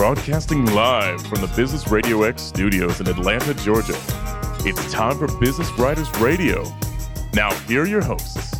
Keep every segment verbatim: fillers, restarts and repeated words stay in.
Broadcasting live from the Business Radio X studios in Atlanta, Georgia. It's time for Business Writers Radio. Now, here are your hosts.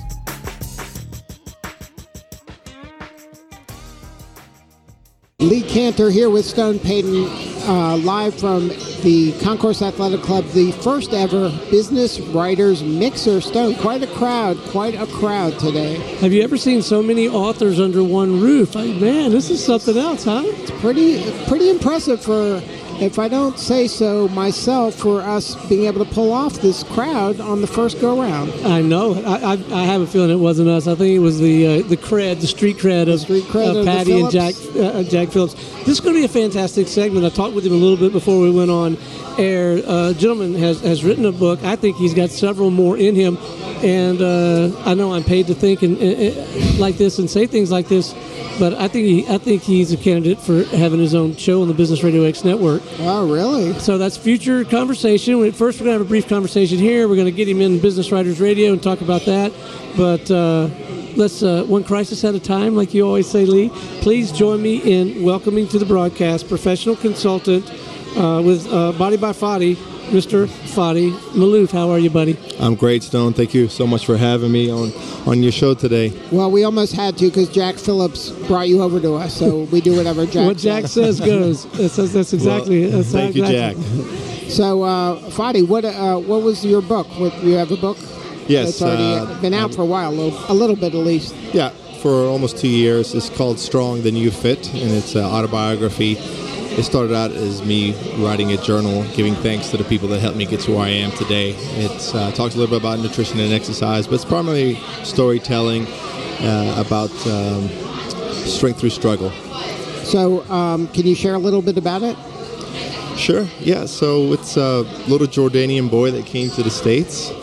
Lee Cantor here with Stone Payton, uh, live from the Concourse Athletic Club, the first ever Business Writers Mixer. Stone, quite a crowd, quite a crowd today. Have you ever seen so many authors under one roof? I, man, this is something else, huh? It's pretty, pretty impressive for, if I don't say so myself, for us being able to pull off this crowd on the first go-round. I know. I, I, I have a feeling it wasn't us. I think it was the uh, the cred, the street cred of, street cred of of Patty and Jack uh, Jack Phillips. This is going to be a fantastic segment. I talked with him a little bit before we went on air. Uh, gentleman has, has written a book. I think he's got several more in him. And uh, I know I'm paid to think and, and, like this and say things like this, but I think he, I think he's a candidate for having his own show on the Business Radio X network. Oh, really? So that's future conversation. First, we're going to have a brief conversation here. We're going to get him in Business Writers Radio and talk about that. But uh, let's, uh, one crisis at a time, like you always say, Lee. Please join me in welcoming to the broadcast professional consultant uh, with uh, Body by Fadi, Mister Fadi Maloof. How are you, buddy? I'm great, Stone. Thank you so much for having me on, on your show today. Well, we almost had to because Jack Phillips brought you over to us, so we do whatever Jack What Jack says. says goes. That's, that's exactly. Well, that's thank exactly. you, Jack. So, uh, Fadi, what uh, what was your book? What, you have a book? Yes. It's already uh, been out for a while, a little, a little bit at least. Yeah, for almost two years. It's called Strong, the New Fit, and it's an autobiography. It started out as me writing a journal, giving thanks to the people that helped me get to where I am today. It uh, talks a little bit about nutrition and exercise, but it's primarily storytelling uh, about um, strength through struggle. So um, can you share a little bit about it? Sure, yeah. So it's a little Jordanian boy that came to the States,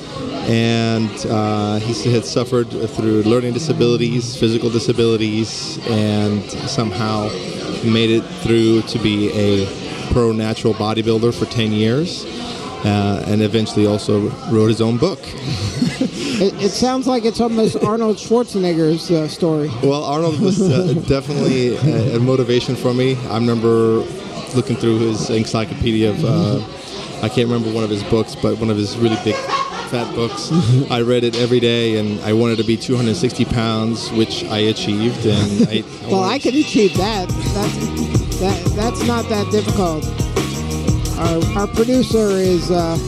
and uh, he had suffered through learning disabilities, physical disabilities, and somehow made it through to be a pro natural bodybuilder for ten years, uh, and eventually also wrote his own book. it, it sounds like it's almost Arnold Schwarzenegger's uh, story. Well, Arnold was uh, definitely a, a motivation for me. I remember looking through his encyclopedia of, uh, I can't remember one of his books, but one of his really big fat books. I read it every day, and I wanted to be two hundred sixty pounds, which I achieved. And I, I well, I can achieve that. That's that. That's not that difficult. Our, our producer is uh...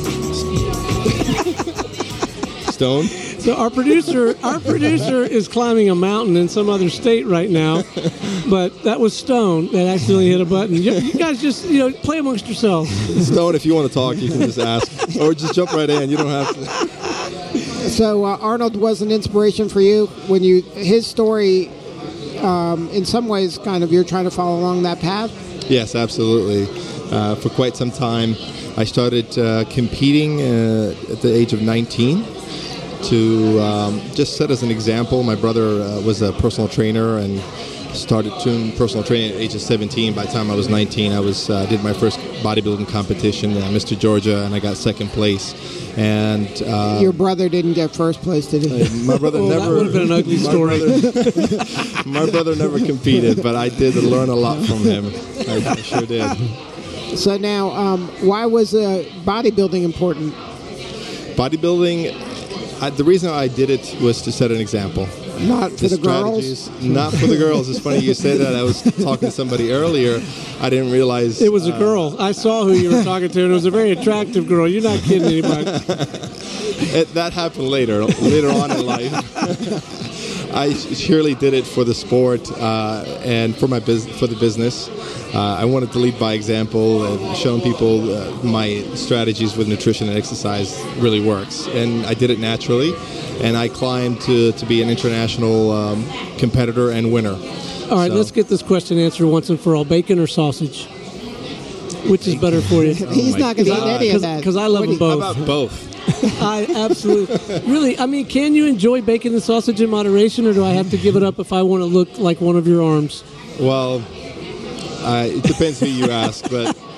Stone. So our producer, our producer is climbing a mountain in some other state right now, but that was Stone that accidentally hit a button. You, you guys just, you know, play amongst yourselves. Stone, if you want to talk, you can just ask, or just jump right in. You don't have to. So uh, Arnold was an inspiration for you when you his story. Um, in some ways, kind of, you're trying to follow along that path. Yes, absolutely. Uh, for quite some time, I started uh, competing uh, at the age of nineteen. To um, just set as an example, my brother uh, was a personal trainer and started doing personal training at the age of seventeen. By the time I was nineteen, I was uh, did my first bodybuilding competition, uh, Mister Georgia, and I got second place. And uh, your brother didn't get first place, did he? Uh, my brother well, never. That would have been an ugly story. My brother, my brother never competed, but I did learn a lot from him. I, I sure did. So now, um, why was uh, bodybuilding important? Bodybuilding. I, the reason I did it was to set an example. Not for the, the girls? Not for the girls. It's funny you say that. I was talking to somebody earlier. I didn't realize... It was a uh, girl. I saw who you were talking to, and it was a very attractive girl. You're not kidding anybody. it, that happened later, later on in life. I surely did it for the sport uh, and for my bus- for the business. Uh, I wanted to lead by example, and showing people uh, my strategies with nutrition and exercise really works. And I did it naturally, and I climbed to, to be an international um, competitor and winner. All right, so. Let's get this question answered once and for all. Bacon or sausage? Which is better for you? Oh He's not going to eat any of that. Because I love them both. How about both? I absolutely, really, I mean, can you enjoy bacon and sausage in moderation, or do I have to give it up if I want to look like one of your arms? Well, uh, it depends who you ask, but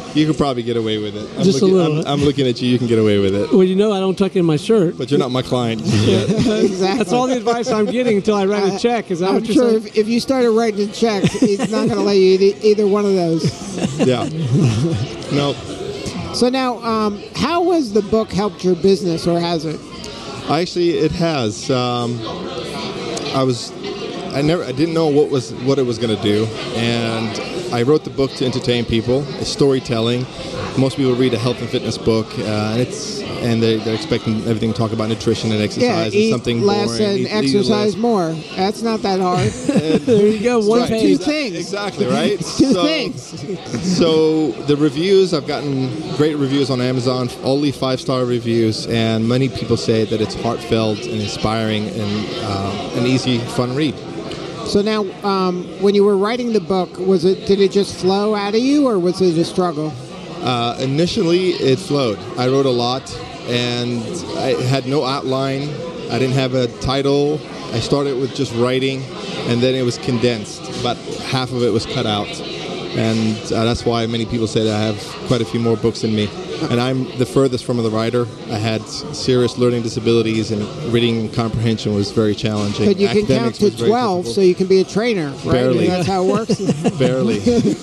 You could probably get away with it. I'm Just looking, a little. I'm, I'm looking at you. You can get away with it. Well, you know I don't tuck in my shirt. But you're not my client. Exactly. That's all the advice I'm getting until I write a check. Is that I'm what you're sure saying? if, if you started writing checks, he's not going to let you eat either one of those. Yeah. No. So now, um, how has the book helped your business, or has it? Actually, it has. Um, I was, I never, I didn't know what was what it was going to do, and I wrote the book to entertain people. It's storytelling. Most people read a health and fitness book, uh, and it's and they, they're expecting everything to talk about nutrition and exercise Yeah, and eat something less boring. and Eat- eat exercise less. more. That's not that hard. There you go. One Right. page. Two things. Exactly, right? Two so, things. So the reviews, I've gotten great reviews on Amazon, only five-star reviews, and many people say that it's heartfelt and inspiring and uh, an easy, fun read. So now, um, when you were writing the book, was it did it just flow out of you, or was it a struggle? Uh, initially, it flowed. I wrote a lot, and I had no outline. I didn't have a title. I started with just writing, and then it was condensed. About half of it was cut out, and uh, that's why many people say that I have quite a few more books in me. And I'm the furthest from the writer. I had serious learning disabilities, and reading comprehension was very challenging. But you can count Academics to was very twelve, difficult. so you can be a trainer, right? Barely. That's how it works. Barely.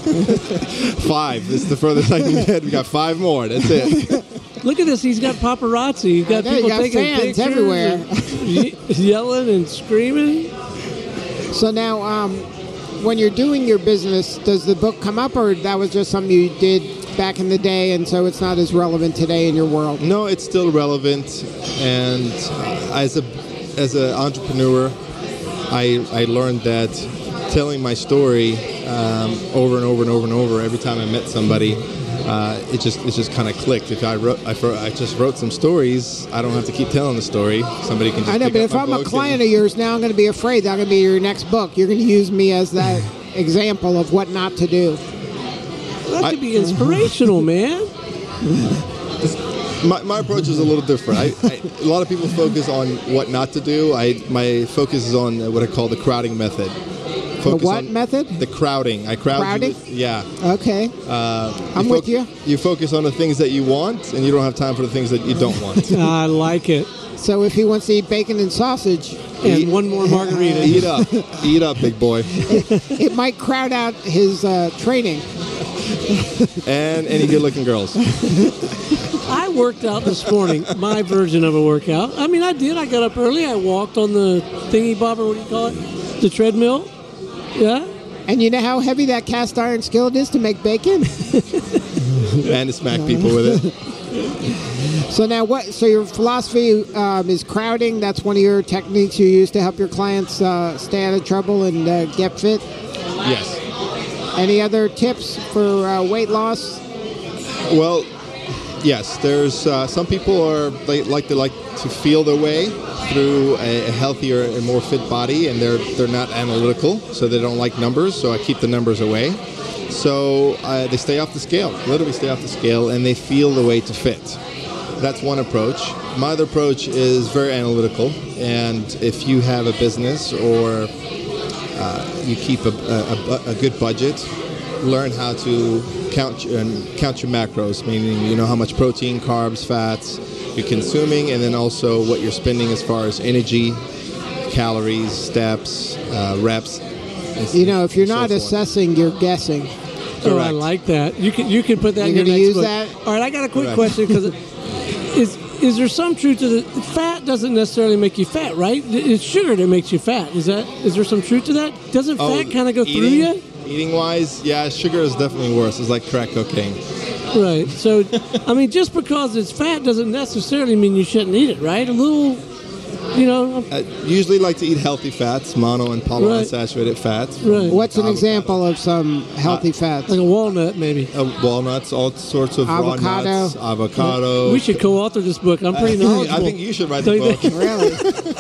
Five. This is the furthest I can get. We got five more. That's it. Look at this. He's got paparazzi. He's got I know, you people got taking fans pictures everywhere. and ye- yelling and screaming. So now, um, when you're doing your business, does the book come up, or that was just something you did back in the day, and so it's not as relevant today in your world? No, it's still relevant, and uh, as a as an entrepreneur, I I learned that telling my story um, over and over and over and over every time I met somebody, uh, it just it just kind of clicked. If I wrote if I just wrote some stories, I don't have to keep telling the story. Somebody can just I know, pick but up if my I'm a book client and- of yours now, I'm going to be afraid that I'm going to be your next book. You're going to use me as that example of what not to do. That I- could be inspirational, man. My, my approach is a little different. I, I, a lot of people focus on what not to do. I my focus is on what I call the crowding method. Focus what on method? The crowding. I crowd you Crowding? with- yeah. Okay. Uh, I'm with you. You focus on the things that you want, and you don't have time for the things that you don't want. I like it. So if he wants to eat bacon and sausage, And Eat- one more margarita. Eat up. Eat up, big boy. it might crowd out his uh, training. And any good-looking girls. I worked out this morning, my version of a workout. I mean, I did. I got up early. I walked on the thingy bobber, what do you call it? The treadmill. Yeah. And you know how heavy that cast iron skillet is to make bacon? And to smack people with it. So now what, so your philosophy um, is crowding. That's one of your techniques you use to help your clients uh, stay out of trouble and uh, get fit. Yes. Any other tips for uh, weight loss? Well, yes. There's uh, some people are they like to like to feel their way through a, a healthier and more fit body, and they're they're not analytical, so they don't like numbers. So I keep the numbers away. So uh, they stay off the scale, literally stay off the scale, and they feel the way to fit. That's one approach. My other approach is very analytical, and if you have a business or uh, you keep a, a, a good budget, learn how to count your, and count your macros, meaning you know how much protein, carbs, fats you're consuming, and then also what you're spending as far as energy, calories, steps, uh, reps. and You know, if you're so not forth. assessing, you're guessing. Oh, I Correct. like that. You can you can put that You're in your gonna next use book. that? All right, I got a quick Correct. question because is is there some truth to the fat doesn't necessarily make you fat, right? It's sugar that makes you fat. Is that is there some truth to that? Doesn't Oh, fat kind of go through eating- you? Eating wise, yeah, sugar is definitely worse. It's like crack cocaine. Right. So, I mean, just because it's fat doesn't necessarily mean you shouldn't eat it, right? A little, you know. I usually like to eat healthy fats, mono and polyunsaturated fats. Right. What's an Avocado. example of some healthy fats? Like a walnut, maybe. Uh, walnuts, all sorts of raw Avocado. nuts, avocado. We should co-author this book. I'm pretty knowledgeable. I think you should write the Don't you book. think? Really?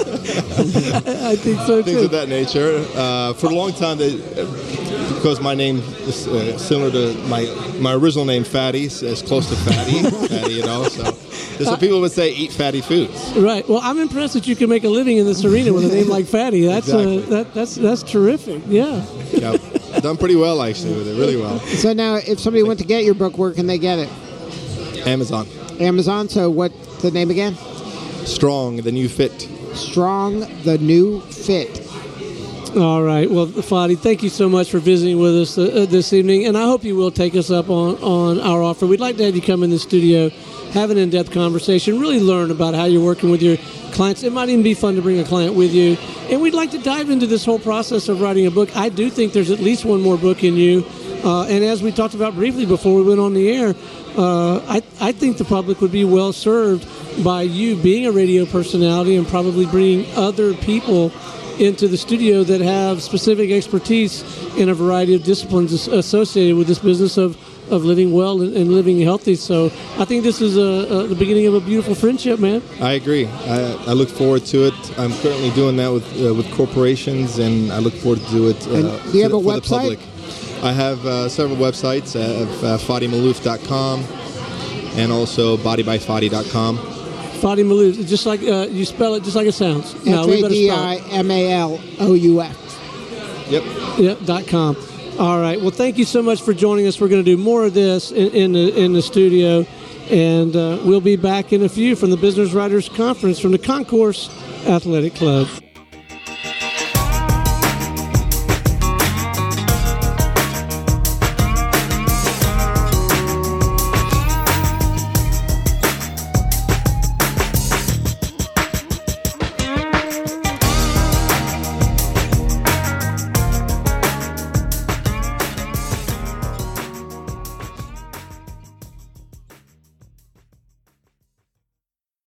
I think so Things too. of that nature. Uh, for a long time, they, because my name is uh, similar to my my original name, Fatty, is close to Fatty, Fatty, you know. So Some people would say eat fatty foods. Right. Well, I'm impressed that you can make a living in this arena with a name like Fatty. That's Exactly. uh, that, that's that's terrific. Yeah. Yeah, done pretty well actually with it, really well. So now, if somebody went to get your book, where can they get it? Amazon. Amazon. So what's the name again? Strong, the new fit. Strong, the New Fit. All right. Well, Fadi, thank you so much for visiting with us uh, this evening, and I hope you will take us up on, on our offer. We'd like to have you come in the studio, have an in-depth conversation, really learn about how you're working with your clients. It might even be fun to bring a client with you, and we'd like to dive into this whole process of writing a book. I do think there's at least one more book in you, uh, and as we talked about briefly before we went on the air, uh, I, I think the public would be well served by you being a radio personality and probably bringing other people into the studio that have specific expertise in a variety of disciplines associated with this business of, of living well and, and living healthy. So I think this is a, a, the beginning of a beautiful friendship, man. I agree. I, I look forward to it. I'm currently doing that with uh, with corporations, and I look forward to do it. Uh, And do you have to, a for website? The public. I have uh, several websites. I have uh, Fadi Maloof dot com and also body by fadi dot com. Fadi Maloof, just like uh, you spell it, just like it sounds. F A D I M A L O U F. Yep. Yep, dot com. All right. Well, thank you so much for joining us. We're going to do more of this in, in the in the studio, and uh, we'll be back in a few from the Business Writers Conference from the Concourse Athletic Club.